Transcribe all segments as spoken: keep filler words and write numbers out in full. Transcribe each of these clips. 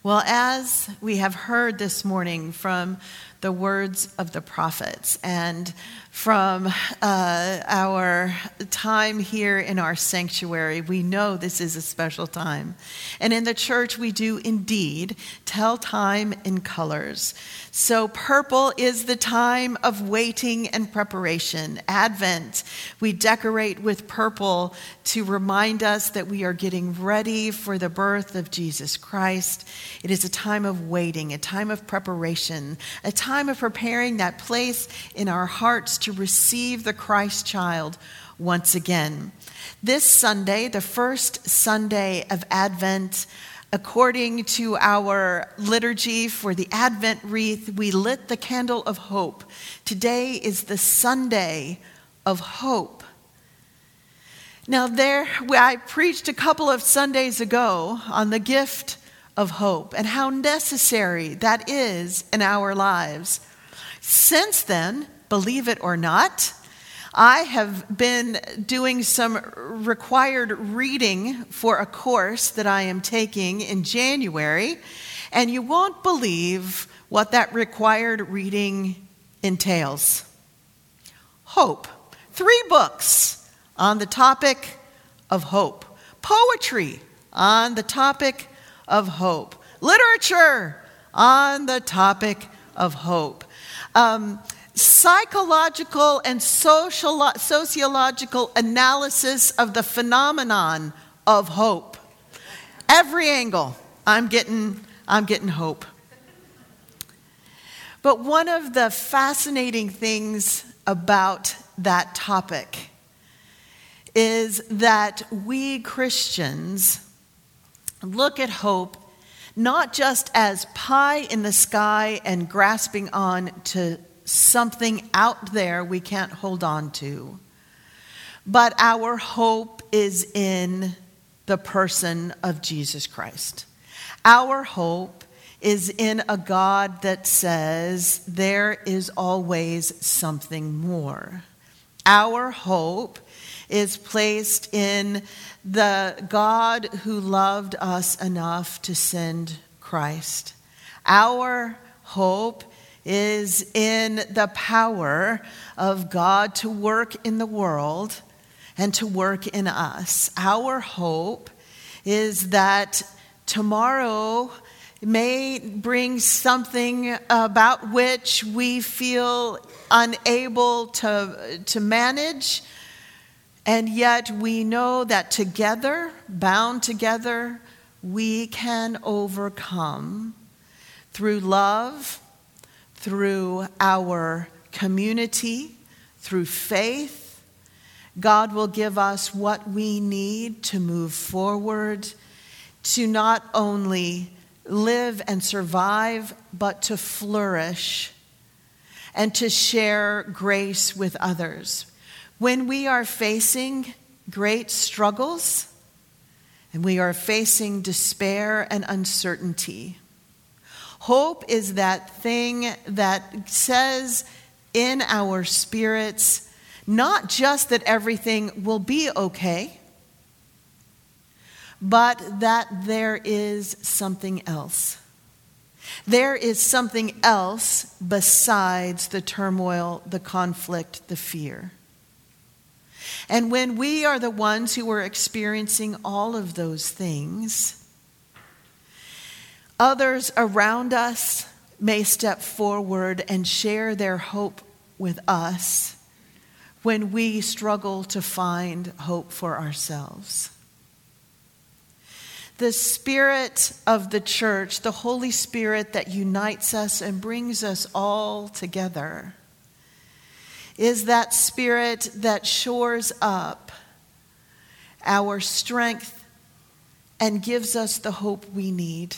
Well, as we have heard this morning from the words of the prophets and from uh, our time here in our sanctuary, we know this is a special time. And in the church, we do indeed tell time in colors. So purple is the time of waiting and preparation. Advent, we decorate with purple to remind us that we are getting ready for the birth of Jesus Christ. It is a time of waiting, a time of preparation, a time of preparing that place in our hearts to receive the Christ child once again. This Sunday, the first Sunday of Advent, according to our liturgy for the Advent wreath, we lit the candle of hope. Today is the Sunday of hope. Now there, I preached a couple of Sundays ago on the gift of hope and how necessary that is in our lives. Since then, believe it or not, I have been doing some required reading for a course that I am taking in January, and you won't believe what that required reading entails. Hope. Three books on the topic of hope. Poetry on the topic of hope. Literature on the topic of hope. Um, psychological and social, sociological analysis of the phenomenon of hope. Every angle, I'm getting, I'm getting hope. But one of the fascinating things about that topic is that we Christians look at hope not just as pie in the sky and grasping on to something out there we can't hold on to, but our hope is in the person of Jesus Christ. Our hope is in a God that says there is always something more. Our hope is placed in the God who loved us enough to send Christ. Our hope is in the power of God to work in the world and to work in us. Our hope is that tomorrow may bring something about which we feel unable to, to manage. And yet we know that together, bound together, we can overcome through love, through our community, through faith. God will give us what we need to move forward, to not only live and survive, but to flourish and to share grace with others. When we are facing great struggles and we are facing despair and uncertainty, hope is that thing that says in our spirits, not just that everything will be okay, but that there is something else. There is something else besides the turmoil, the conflict, the fear. And when we are the ones who are experiencing all of those things, others around us may step forward and share their hope with us when we struggle to find hope for ourselves. The Spirit of the church, the Holy Spirit that unites us and brings us all together, is that Spirit that shores up our strength and gives us the hope we need.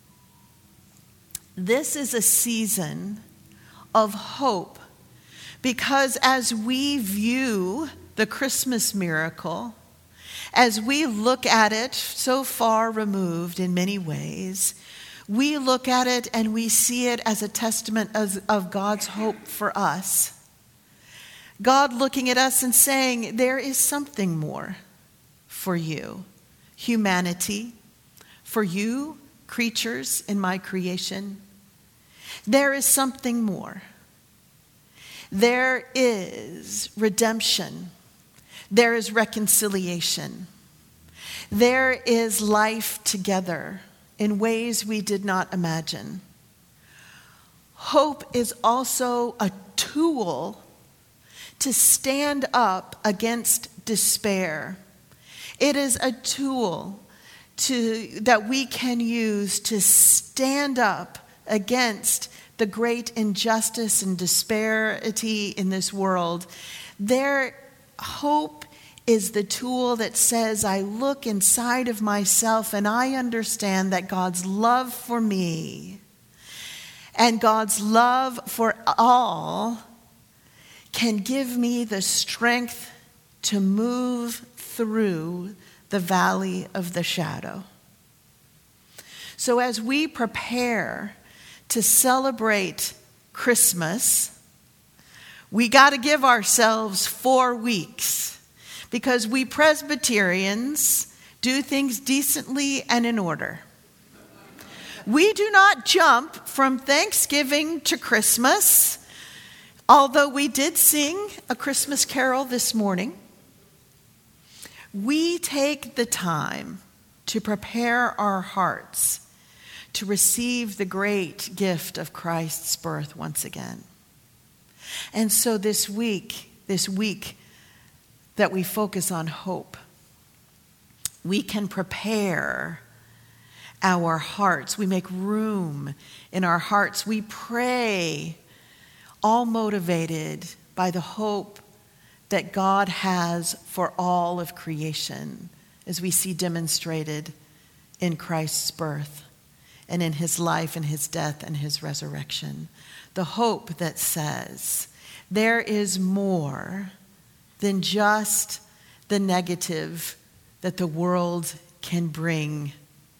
This is a season of hope because as we view the Christmas miracle, as we look at it so far removed in many ways, we look at it and we see it as a testament of, of God's hope for us. God looking at us and saying, there is something more for you, humanity, for you, creatures in my creation, there is something more. There is redemption. There is reconciliation. There is life together in ways we did not imagine. Hope is also a tool to stand up against despair. It is a tool to, that we can use to stand up against the great injustice and disparity in this world. Their hope is the tool that says, I look inside of myself and I understand that God's love for me and God's love for all can give me the strength to move through the valley of the shadow. So as we prepare to celebrate Christmas, we got to give ourselves four weeks because we Presbyterians do things decently and in order. We do not jump from Thanksgiving to Christmas, although we did sing a Christmas carol this morning. We take the time to prepare our hearts to receive the great gift of Christ's birth once again. And so this week, this week that we focus on hope, we can prepare our hearts. We make room in our hearts. We pray, all motivated by the hope that God has for all of creation, as we see demonstrated in Christ's birth and in his life and his death and his resurrection. The hope that says there is more than just the negative that the world can bring.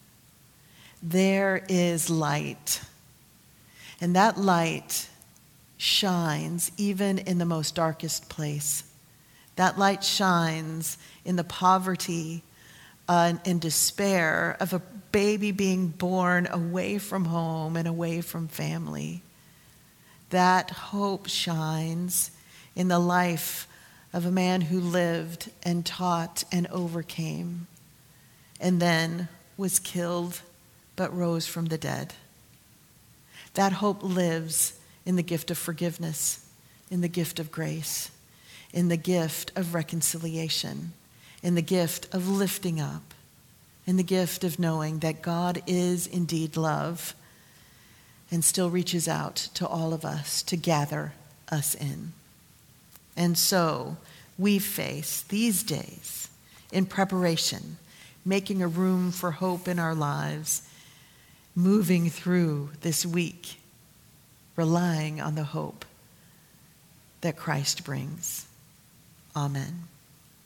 There is light. And that light shines even in the most darkest place. That light shines in the poverty uh, and despair of a baby being born away from home and away from family. That hope shines in the life of a man who lived and taught and overcame and then was killed but rose from the dead. That hope lives in the gift of forgiveness, in the gift of grace, in the gift of reconciliation, in the gift of lifting up, in the gift of knowing that God is indeed love and still reaches out to all of us to gather us in. And so we face these days in preparation, making a room for hope in our lives, moving through this week, relying on the hope that Christ brings. Amen.